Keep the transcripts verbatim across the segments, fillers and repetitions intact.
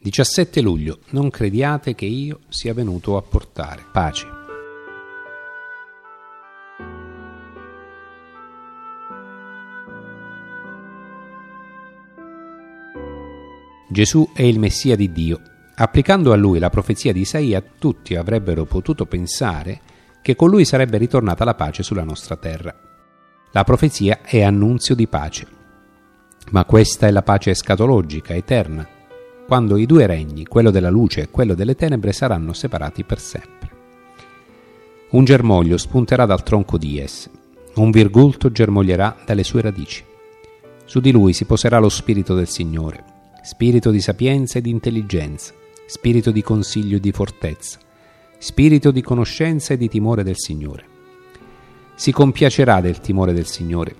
diciassette luglio. Non crediate che io sia venuto a portare pace. Gesù è il Messia di Dio. Applicando a lui la profezia di Isaia, tutti avrebbero potuto pensare che con lui sarebbe ritornata la pace sulla nostra terra. La profezia è annunzio di pace, ma questa è la pace escatologica, eterna, quando i due regni, quello della luce e quello delle tenebre, saranno separati per sempre. Un germoglio spunterà dal tronco di esse, un virgulto germoglierà dalle sue radici. Su di lui si poserà lo spirito del Signore, spirito di sapienza e di intelligenza, spirito di consiglio e di fortezza, spirito di conoscenza e di timore del Signore. Si compiacerà del timore del Signore,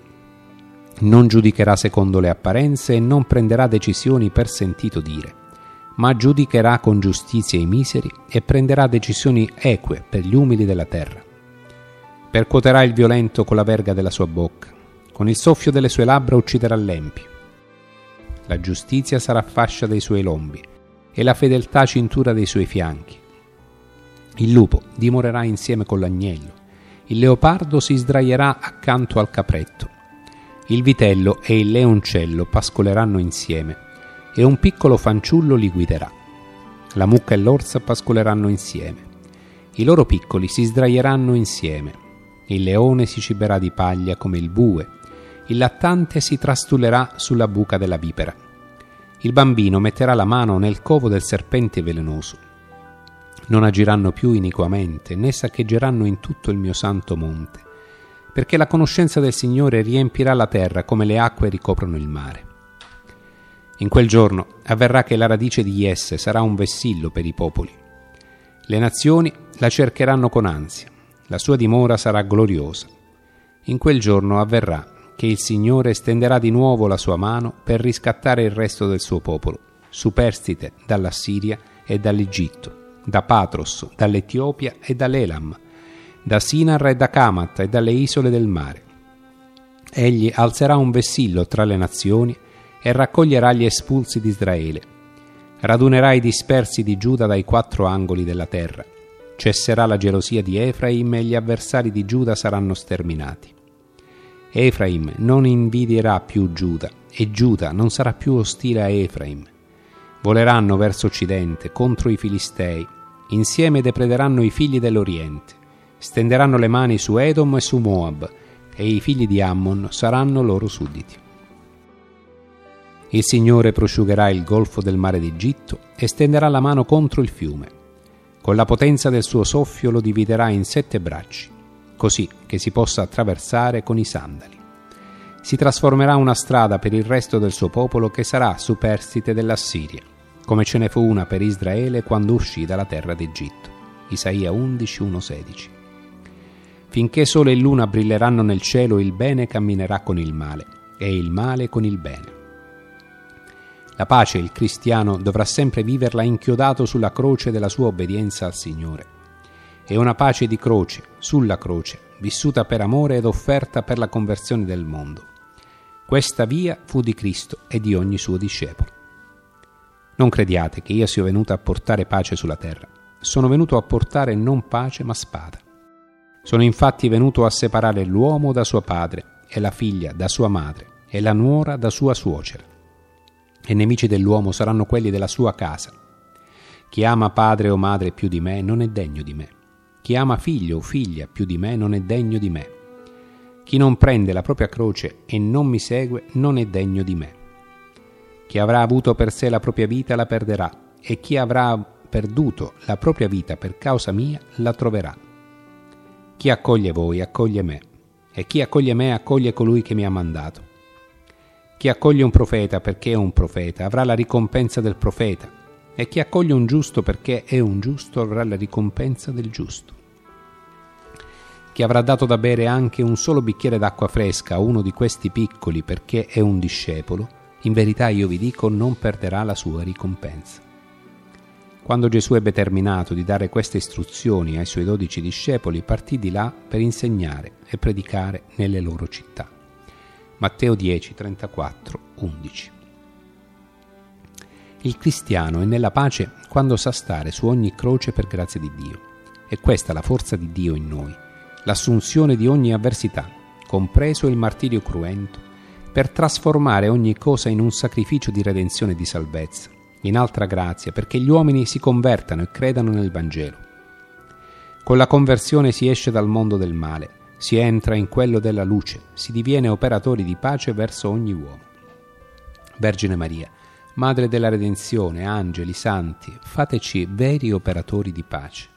non giudicherà secondo le apparenze e non prenderà decisioni per sentito dire, ma giudicherà con giustizia i miseri e prenderà decisioni eque per gli umili della terra. Percuoterà il violento con la verga della sua bocca, con il soffio delle sue labbra ucciderà l'empio. La giustizia sarà fascia dei suoi lombi e la fedeltà cintura dei suoi fianchi. Il lupo dimorerà insieme con l'agnello, il leopardo si sdraierà accanto al capretto, il vitello e il leoncello pascoleranno insieme e un piccolo fanciullo li guiderà. La mucca e l'orsa pascoleranno insieme, i loro piccoli si sdraieranno insieme, il leone si ciberà di paglia come il bue, il lattante si trastullerà sulla buca della vipera. Il bambino metterà la mano nel covo del serpente velenoso. Non agiranno più iniquamente, né saccheggeranno in tutto il mio santo monte, perché la conoscenza del Signore riempirà la terra come le acque ricoprono il mare. In quel giorno avverrà che la radice di esse sarà un vessillo per i popoli. Le nazioni la cercheranno con ansia, la sua dimora sarà gloriosa. In quel giorno avverrà che il Signore stenderà di nuovo la sua mano per riscattare il resto del suo popolo, superstite dall'Assiria e dall'Egitto, da Patros, dall'Etiopia e dall'Elam, da Sinar e da Camat e dalle isole del mare. Egli alzerà un vessillo tra le nazioni e raccoglierà gli espulsi di Israele. Radunerà i dispersi di Giuda dai quattro angoli della terra. Cesserà la gelosia di Efraim e gli avversari di Giuda saranno sterminati. Efraim non invidierà più Giuda e Giuda non sarà più ostile a Efraim. Voleranno verso occidente contro i Filistei, insieme deprederanno i figli dell'Oriente, stenderanno le mani su Edom e su Moab, e i figli di Ammon saranno loro sudditi. Il Signore prosciugherà il golfo del mare d'Egitto e stenderà la mano contro il fiume. Con la potenza del suo soffio lo dividerà in sette bracci, così che si possa attraversare con i sandali. Si trasformerà una strada per il resto del suo popolo che sarà superstite dell'Assiria, come ce ne fu una per Israele quando uscì dalla terra d'Egitto. Isaia undici, uno sedici. Finché sole e luna brilleranno nel cielo, il bene camminerà con il male e il male con il bene. La pace il cristiano dovrà sempre viverla inchiodato sulla croce della sua obbedienza al Signore. È una pace di croce, sulla croce, vissuta per amore ed offerta per la conversione del mondo. Questa via fu di Cristo e di ogni suo discepolo. Non crediate che io sia venuto a portare pace sulla terra. Sono venuto a portare non pace ma spada. Sono infatti venuto a separare l'uomo da suo padre, e la figlia da sua madre, e la nuora da sua suocera. E nemici dell'uomo saranno quelli della sua casa. Chi ama padre o madre più di me non è degno di me. Chi ama figlio o figlia più di me non è degno di me. Chi non prende la propria croce e non mi segue non è degno di me. Chi avrà avuto per sé la propria vita la perderà, e chi avrà perduto la propria vita per causa mia la troverà. Chi accoglie voi accoglie me, e chi accoglie me accoglie colui che mi ha mandato. Chi accoglie un profeta perché è un profeta avrà la ricompensa del profeta, e chi accoglie un giusto perché è un giusto avrà la ricompensa del giusto. Chi avrà dato da bere anche un solo bicchiere d'acqua fresca a uno di questi piccoli perché è un discepolo, in verità io vi dico non perderà la sua ricompensa. Quando Gesù ebbe terminato di dare queste istruzioni ai suoi dodici discepoli, partì di là per insegnare e predicare nelle loro città. Matteo dieci, trentaquattro, undici. Il cristiano è nella pace quando sa stare su ogni croce per grazia di Dio. È questa la forza di Dio in noi, l'assunzione di ogni avversità, compreso il martirio cruento, per trasformare ogni cosa in un sacrificio di redenzione e di salvezza, in altra grazia, perché gli uomini si convertano e credano nel Vangelo. Con la conversione si esce dal mondo del male, si entra in quello della luce, si diviene operatori di pace verso ogni uomo. Vergine Maria, Madre della Redenzione, angeli, santi, fateci veri operatori di pace.